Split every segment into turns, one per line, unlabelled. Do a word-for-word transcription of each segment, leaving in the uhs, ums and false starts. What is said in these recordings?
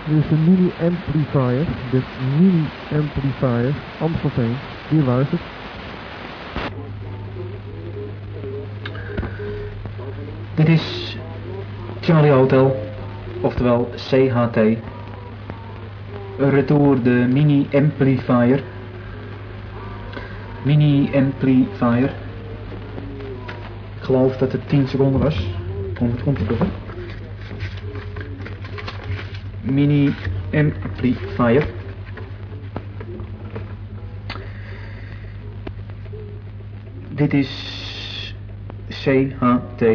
Dit is de mini amplifier, de mini amplifier Amstelveen, die luistert.
Dit is Charlie Hotel, oftewel C H T. Retour de mini amplifier. Mini amplifier. Ik geloof dat het tien seconden was om het om te proeven. Mini amplifier. Dit is C H T.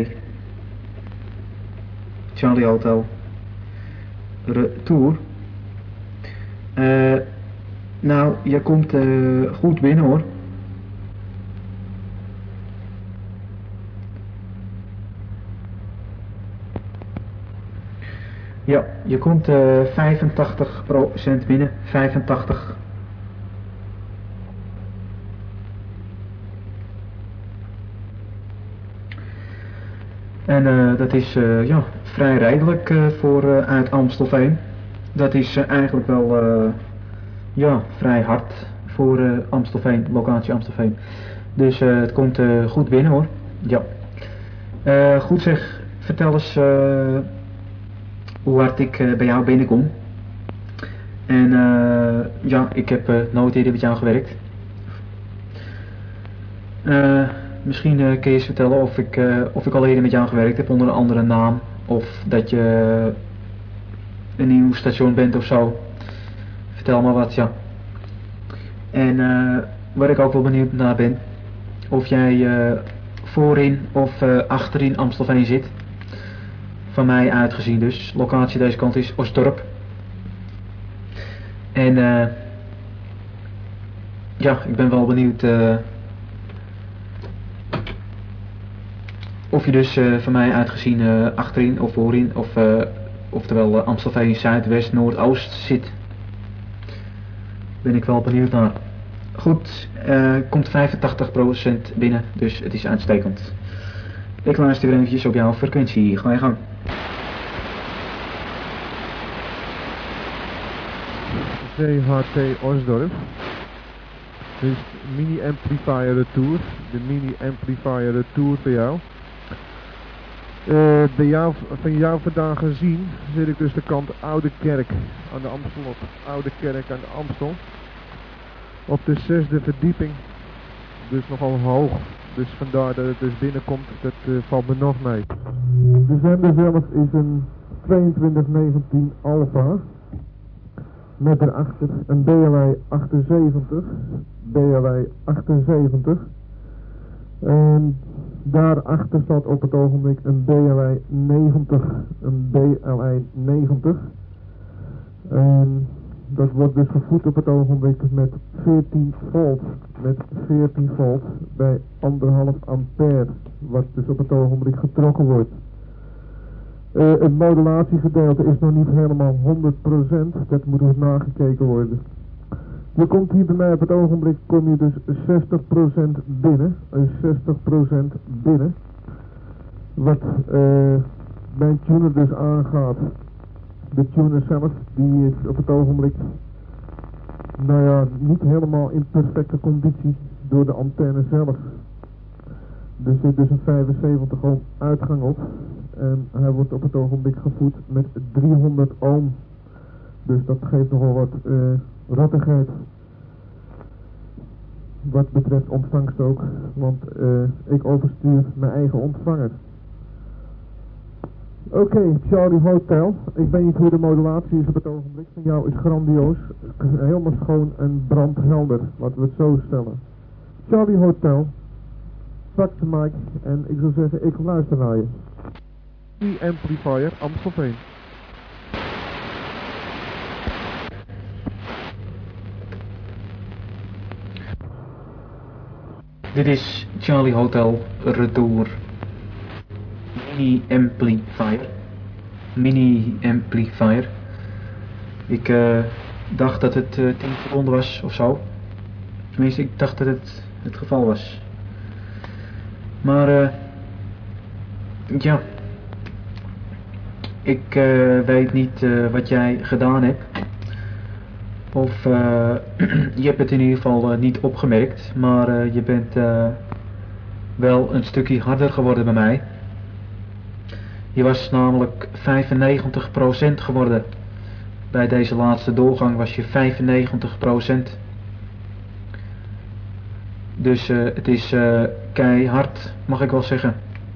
Charlie Hotel. Retour. Uh, nou, je komt uh, goed binnen hoor. Ja, je komt uh, vijfentachtig procent binnen. vijfentachtig. En uh, dat is uh, ja, vrij rijdelijk uh, voor uh, uit Amstelveen. Dat is uh, eigenlijk wel uh, ja, vrij hard voor uh, Amstelveen, locatie Amstelveen. Dus uh, het komt uh, goed binnen hoor. Ja. Uh, goed zeg, vertel eens uh, hoe hard ik uh, bij jou binnenkom. En uh, ja, ik heb uh, nooit eerder met jou gewerkt. Uh, misschien uh, kun je eens vertellen of ik, uh, of ik al eerder met jou gewerkt heb onder een andere naam. Of dat je een nieuw station bent of zo. Vertel maar wat, ja. En uh, waar ik ook wel benieuwd naar ben. Of jij uh, voorin of uh, achterin Amstelveen zit. Van mij uitgezien dus. Locatie deze kant is Osdorp. En uh, ja, ik ben wel benieuwd uh, of je dus uh, van mij uitgezien uh, achterin of voorin of uh, oftewel uh, Amstelveen Zuid, West, Noord, Oost zit. Ben ik wel benieuwd naar. Goed, uh, komt vijfentachtig procent binnen, dus het is uitstekend. Ik luister weer eventjes op jouw frequentie. Ga je gang.
C H T Osdorp. Dit is mini amplifier retour. De mini amplifier retour voor jou. Uh, bij jou. Van jou vandaag gezien zit ik dus de kant Oude Kerk aan de Amstel op. Oude Kerk aan de Amstel. Op de zesde verdieping. Dus nogal hoog. Dus vandaar dat het dus binnenkomt. Dat uh, valt me nog mee. De zender zelf is een tweeëntwintig negentien Alpha. Met erachter een B L I achtenzeventig. B L I achtenzeventig. En daarachter staat op het ogenblik een B L I negentig. Een B L I negentig. En dat wordt dus gevoed op het ogenblik met veertien volt. Met veertien volt bij anderhalf ampère. Wat dus op het ogenblik getrokken wordt. Uh, het modulatiegedeelte is nog niet helemaal honderd procent. Dat moet nog nagekeken worden. Je komt hier bij mij op het ogenblik, kom je dus zestig procent binnen. Uh, zestig procent binnen. Wat uh, mijn tuner dus aangaat. De tuner zelf, die is op het ogenblik, nou ja, niet helemaal in perfecte conditie door de antenne zelf. Er zit dus een vijfenzeventig ohm uitgang op. En hij wordt op het ogenblik gevoed met driehonderd ohm. Dus dat geeft nogal wat uh, rottigheid. Wat betreft ontvangst ook. Want uh, ik overstuur mijn eigen ontvanger. Oké, okay, Charlie Hotel. Ik weet niet hoe de modulatie is op het ogenblik. Van jou is grandioos. Helemaal schoon en brandhelder. Laten we het zo stellen. Charlie Hotel. Pak de mic. En ik zou zeggen, ik luister naar je. Die amplifier Amstelveen.
Dit is Charlie Hotel Retour. Mini amplifier. Mini amplifier. Ik uh, dacht dat het uh, tien seconden was of zo. Tenminste, ik dacht dat het het geval was. Maar uh, ja. ik uh, weet niet uh, wat jij gedaan hebt. Of uh, je hebt het in ieder geval uh, niet opgemerkt, maar uh, je bent uh, wel een stukje harder geworden bij mij. Je was namelijk vijfennegentig procent geworden. Bij deze laatste doorgang was je vijfennegentig procent. Dus uh, het is uh, keihard, mag ik wel zeggen.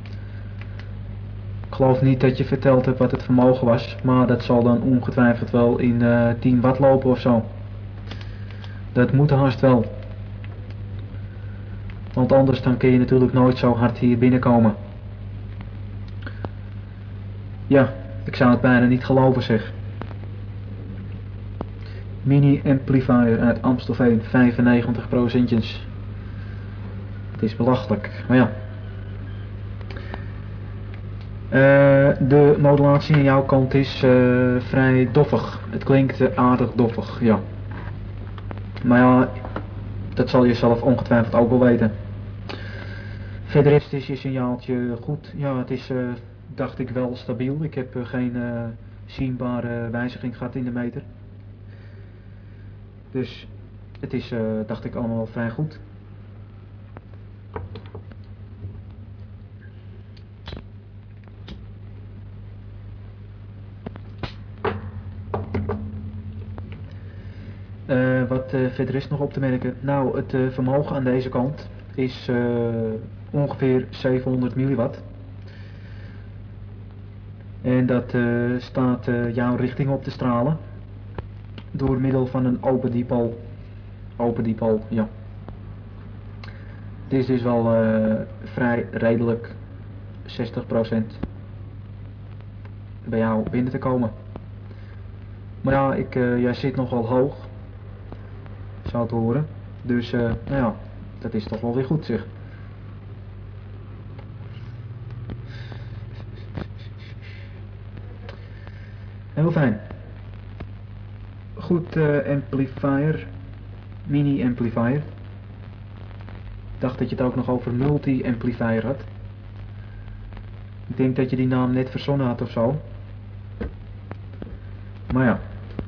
Ik geloof niet dat je verteld hebt wat het vermogen was, maar dat zal dan ongetwijfeld wel in uh, tien watt lopen of zo. Dat moet haast wel. Want anders dan kun je natuurlijk nooit zo hard hier binnenkomen. Ja, ik zou het bijna niet geloven zeg. Mini amplifier uit Amstelveen, vijfennegentig procentjes. Het is belachelijk, maar ja. Uh, de modulatie aan jouw kant is uh, vrij doffig. Het klinkt uh, aardig doffig, ja. Maar ja, dat zal je zelf ongetwijfeld ook wel weten. Verder is je signaaltje goed. Ja, het is, uh, dacht ik, wel stabiel. Ik heb uh, geen uh, zienbare wijziging gehad in de meter. Dus het is, uh, dacht ik, allemaal wel vrij goed. Uh, wat uh, verder is nog op te merken. Nou, het uh, vermogen aan deze kant is uh, ongeveer zevenhonderd milliwatt. En dat uh, staat uh, jouw richting op te stralen. Door middel van een open dipool. Open dipool, ja. Het is dus wel uh, vrij redelijk zestig procent bij jou binnen te komen. Maar ja, ik, uh, jij zit nogal hoog. Zou te horen. Dus uh, nou ja, dat is toch wel weer goed zeg. Heel fijn. Goed uh, amplifier. Mini amplifier. Ik dacht dat je het ook nog over multi amplifier had. Ik denk dat je die naam net verzonnen had of zo. Maar ja.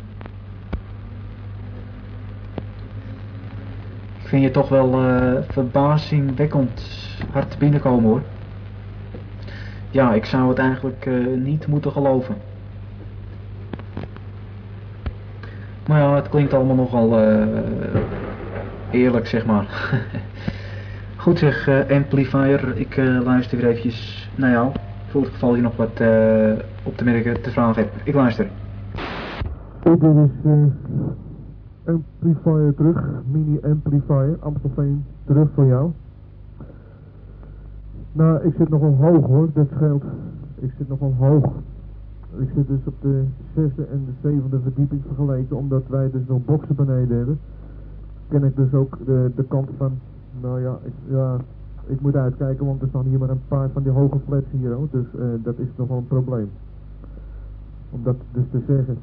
Ik vind je toch wel uh, verbazingwekkend hard binnenkomen hoor. Ja, ik zou het eigenlijk uh, niet moeten geloven. Maar ja, het klinkt allemaal nogal uh, eerlijk zeg maar. Goed zeg, uh, amplifier, ik uh, luister weer eventjes naar jou. Voor het geval je nog wat uh, op te merken, te vragen hebt. Ik luister.
Dit is uh, amplifier terug, mini amplifier, Amstelveen terug voor jou. Nou, ik zit nogal hoog hoor, dat scheelt. Ik zit nogal hoog. Ik zit dus op de zesde en de zevende verdieping vergeleken, omdat wij dus nog boksen beneden hebben. Ken ik dus ook de, de kant van, nou ja ik, ja, ik moet uitkijken, want er staan hier maar een paar van die hoge flats hier, hoor. Dus uh, dat is nog wel een probleem. Om dat dus te zeggen.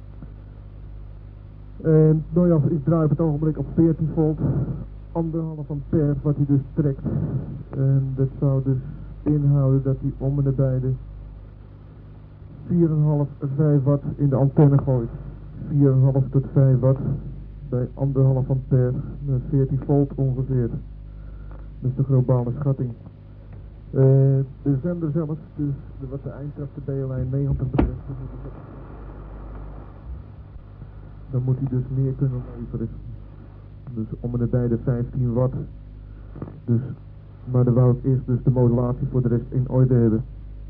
En nou ja, ik draai op het ogenblik op veertien volt, anderhalf ampère wat hij dus trekt. En dat zou dus inhouden dat hij om en nabij de vier komma vijf, vijf watt in de antenne gooit. vier komma vijf tot vijf watt bij anderhalf ampère, veertien volt ongeveer. Dat is de globale schatting. Uh, de zender zelf, dus wat de eindkracht de B L I negentig betreft, dan moet hij dus meer kunnen leveren. Dus om en nabij de vijftien watt. Dus, maar dan wou ik eerst dus de modulatie voor de rest in orde hebben.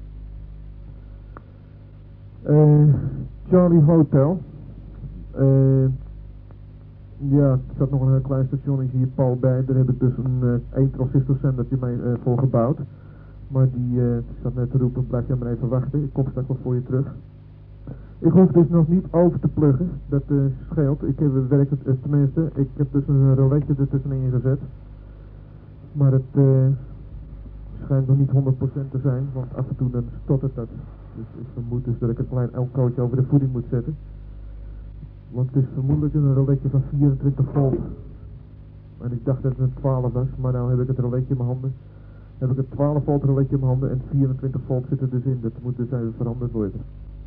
Uh, Charlie Hotel. Uh, ja, er zat nog een heel klein stationnetje hier pal bij. Daar heb ik dus een uh, één transistorzendertje mee uh, voor gebouwd. Maar die uh, zat net te roepen, blijf jij maar even wachten. Ik kom straks wel voor je terug. Ik hoef dus nog niet over te pluggen, dat uh, scheelt. Ik heb werk het, uh, tenminste, ik heb dus een reletje er tussenin gezet. Maar het uh, schijnt nog niet honderd procent te zijn, want af en toe dan stottert dat. Dus ik vermoed dus dat ik een klein elkootje over de voeding moet zetten. Want het is vermoedelijk een reletje van vierentwintig volt. En ik dacht dat het een twaalf was, maar nou heb ik het reletje in mijn handen. Heb ik een twaalf volt reletje in mijn handen en vierentwintig volt zit er dus in. Dat moet dus even veranderd worden.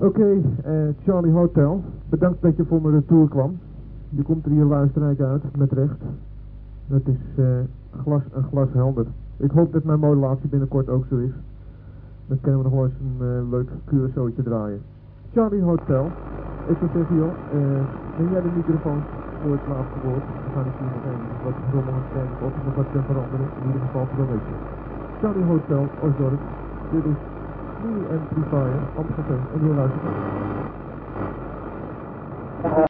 Oké, eh, Charlie Hotel, bedankt dat je voor mijn retour kwam. Je komt er hier luisterrijk uit, met recht. Het is eh, glas en glas helder. Ik hoop dat mijn modulatie binnenkort ook zo is. Dan kunnen we nog wel eens een uh, leuk Curaçao'tje draaien. Charlie Hotel, ik wil zeggen joh, uh, neem jij de microfoon voor het laatste woord. We gaan eens hier nog even wat rommelig kijken of er nog wat kan veranderen. In ieder geval voor een weekje. Charlie Hotel, Osdorp, dit is Louis en Prefire, Amsterdam en hier luistert.